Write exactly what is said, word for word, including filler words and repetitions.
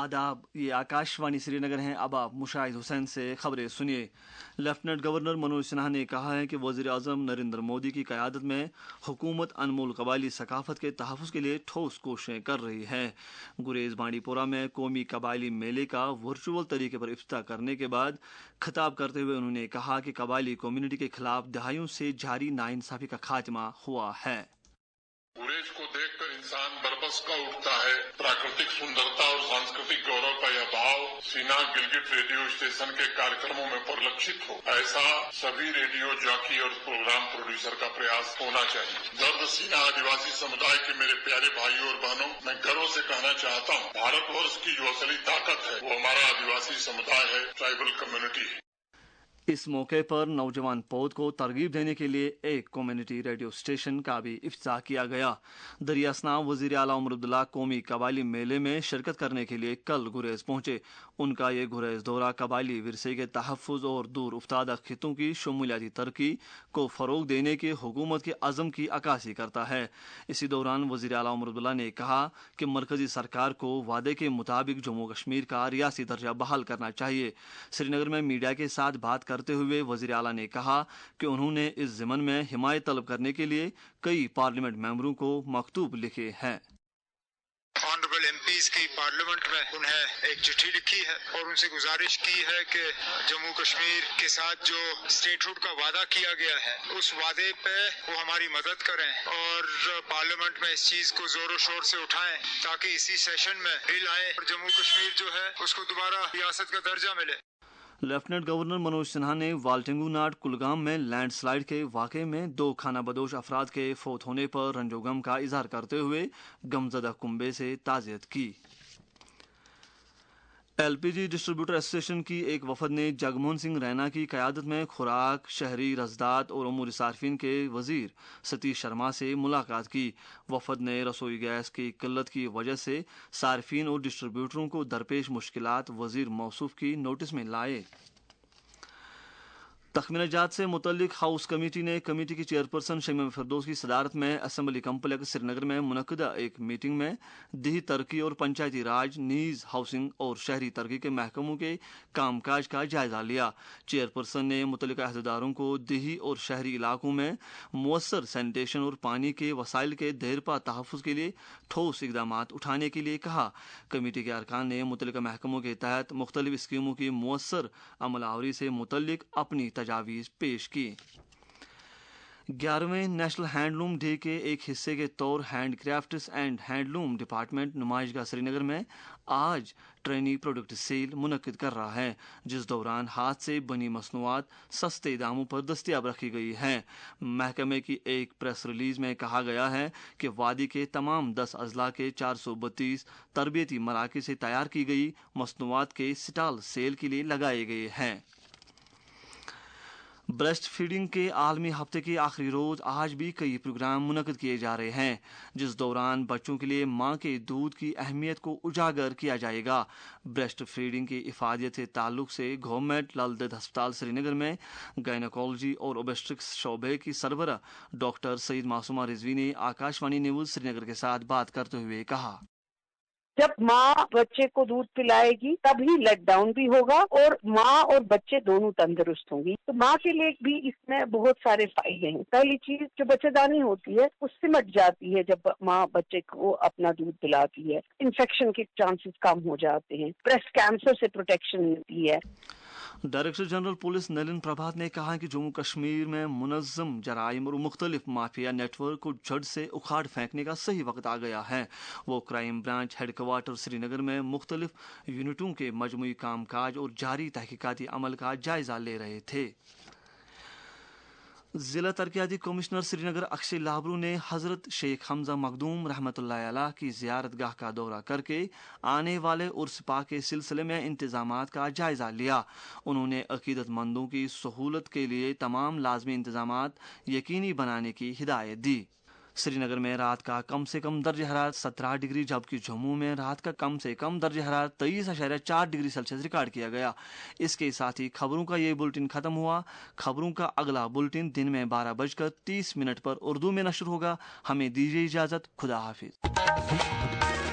आदाब, ये आकाशवाणी श्रीनगर हैं। अब आप मुशाहिद हुसैन से खबरें सुनिए। लेफ्टिनेंट गवर्नर मनोज सिन्हा ने कहा है कि वज़ीर आज़म नरेंद्र मोदी की क़यादत में हुकूमत अनमोल कबायली सकाफ़त के तहफ़्फ़ुज़ के लिए ठोस कोशिशें कर रही है। गुरेज़ बांडीपोरा में कौमी कबायली मेले का वर्चुअल तरीके पर इफ्तिताह करने के बाद खिताब करते हुए उन्होंने कहा कि कबायली कम्युनिटी के खिलाफ दहाइयों से जारी नाइंसाफ़ी का खात्मा हुआ है। गुरेज को देखकर इंसान बरबस का उठता है। प्राकृतिक सुंदरता और सांस्कृतिक गौरव का यह भाव सीना गिलगिट रेडियो स्टेशन के कार्यक्रमों में परिलक्षित हो, ऐसा सभी रेडियो जॉकी और प्रोग्राम प्रोड्यूसर का प्रयास होना चाहिए। दर्द सीना आदिवासी समुदाय के मेरे प्यारे भाइयों और बहनों, मैं गर्व से कहना चाहता हूँ, भारतवर्ष की जो असली ताकत है वो हमारा आदिवासी समुदाय है, ट्राइबल कम्युनिटी है। इस मौके पर नौजवान पौध को तरगीब देने के लिए एक कम्युनिटी रेडियो स्टेशन का भी इफ्तिताह किया गया। दरियासना वज़ीर आला उमर अब्दुल्ला कौमी कबायली मेले में शिरकत करने के लिए कल गुरेज पहुंचे। उनका ये गुरेज दौरा कबायली विरसे के तहफ़्फ़ुज़ और दूर उफ्तादा खितों की शमूलियाती तरक्की को फ़रोग़ देने के हुकूमत के अज़म की अक्कासी करता है। इसी दौरान वज़ीर आला उमर अब्दुल्ला ने कहा कि मरकज़ी सरकार को वादे के मुताबिक जम्मू कश्मीर का रियासी दर्जा बहाल करना चाहिए। श्रीनगर में मीडिया के साथ बात करते हुए वज़ीर आला ने कहा कि उन्होंने इस ज़िमन में हिमायत तलब करने के लिए कई पार्लियामेंट मेंबरों को मकतूब लिखे हैं। ऑनरेबल एमपीज की पार्लियामेंट में उन्हें एक चिट्ठी लिखी है और उनसे गुजारिश की है कि जम्मू कश्मीर के साथ जो स्टेटहुड का वादा किया गया है उस वादे पे वो हमारी मदद करें और पार्लियामेंट में इस चीज को जोरों शोर से उठाएं ताकि इसी सेशन में बिल आए और जम्मू कश्मीर जो है उसको दोबारा रियासत का दर्जा मिले। लेफ्टिनेंट गवर्नर मनोज सिन्हा ने वाल्टेंगू नाट कुलगाम में लैंडस्लाइड के वाक़े में दो खाना बदोश अफराद के फौत होने पर रंजोगम का इजहार करते हुए गमज़दा कुंबे से ताज़ियत की। एलपीजी डिस्ट्रीब्यूटर एसोसिएशन की एक वफद ने जगमोहन सिंह रैना की क़यादत में खुराक, शहरी रसदात और अमूर सार्फिन के वज़ीर सतीश शर्मा से मुलाकात की। वफद ने रसोई गैस की किल्लत की वजह से सार्फिन और डिस्ट्रीब्यूटरों को दरपेश मुश्किलात वज़ीर मौसूफ की नोटिस में लाए। तखमीनाजात से मुतल्लिक हाउस कमेटी ने कमेटी की चेयरपर्सन शमीम फिरदौस की सदारत में असम्बली कम्प्लेक्स श्रीनगर में मुनक़दा एक मीटिंग में दिही तरक्की और पंचायती राज, नीज़, हाउसिंग और शहरी तरक्की के महकमों के कामकाज का जायजा लिया। चेयरपर्सन ने मुतल्लिका अहदेदारों को दिही और शहरी इलाकों में मुअस्सर सैनिटेशन और पानी के वसाइल के देरपा तहफ़्फ़ुज़ के लिए ठोस इक़दाम उठाने के लिए कहा। कमेटी के अरकान ने मुतल्लिका महकमों के तहत मुख्तलिफ स्कीमों की मुअस्सर अमलावरी से मुतल्लिक अपनी तजावीज़ पेश की। ग्यारहवें नेशनल हैंडलूम डे के एक हिस्से के तौर hand crafts and handloom department नुमाइशगाह श्रीनगर में आज ट्रेनी प्रोडक्ट सेल मुनक्किद कर रहा है, जिस दौरान हाथ से बनी मसनूआत सस्ते दामों पर दस्तियाब रखी गई हैं। महकमे की एक प्रेस रिलीज में कहा गया है कि वादी के तमाम दस अजला के चार सौ बत्तीस तरबियती मराकज़ से तैयार की गई मसनूआत के स्टॉल सेल के लिए लगाए गए हैं। ब्रेस्ट फीडिंग के आलमी हफ्ते के आखिरी रोज़ आज भी कई प्रोग्राम मुनक़िद किए जा रहे हैं, जिस दौरान बच्चों के लिए माँ के दूध की अहमियत को उजागर किया जाएगा। ब्रेस्ट फीडिंग की इफादियत से ताल्लुक़ से गवर्नमेंट लाल दद अस्पताल श्रीनगर में गायनोकोलॉजी और ओबस्ट्रिक्स शोबे की सरबरा डॉक्टर सईद मासूमा रिजवी ने आकाशवाणी न्यूज़ श्रीनगर के साथ बात करते हुए कहा, जब माँ बच्चे को दूध पिलाएगी तभी लेट डाउन भी होगा और माँ और बच्चे दोनों तंदुरुस्त होंगी। तो माँ के लिए भी इसमें बहुत सारे फायदे हैं। पहली चीज जो बच्चेदानी होती है वो सिमट जाती है जब माँ बच्चे को अपना दूध पिलाती है। इन्फेक्शन के चांसेस कम हो जाते हैं। ब्रेस्ट कैंसर से प्रोटेक्शन मिलती है। Director general police Nalin Prabhat ने कहा कि जम्मू कश्मीर में मुनज़्ज़म जराइम और मुख्तलिफ माफिया नेटवर्क को जड़ से उखाड़ फेंकने का सही वक्त आ गया है। वो क्राइम ब्रांच हेडक्वार्टर श्रीनगर में मुख्तलिफ यूनिटों के मजमूई कामकाज और जारी तहकीकाती अमल का जायजा ले रहे थे। ज़िला तरक्याती कमिश्नर श्रीनगर अक्षय लाबरू ने हज़रत शेख हमजा मखदूम रहमतुल्लाह अलैह की ज़ियारतगाह का दौरा करके आने वाले उर्स पाक के सिलसिले में इंतज़ामात का जायज़ा लिया। उन्होंने अक़ीदतमंदों की सहूलत के लिए तमाम लाज़मी इंतज़ामात यकीनी बनाने की हिदायत दी। श्रीनगर में रात का कम से कम दर्ज हरारत सत्रह डिग्री जबकि जम्मू में रात का कम से कम दर्ज हरारत तेईस अशारिया चार डिग्री सेल्सियस रिकॉर्ड किया गया। इसके साथ ही खबरों का ये बुलेटिन खत्म हुआ। खबरों का अगला बुलेटिन दिन में बारह बजकर तीस मिनट पर उर्दू में नशर होगा। हमें दीजिए इजाज़त। खुदा हाफिज।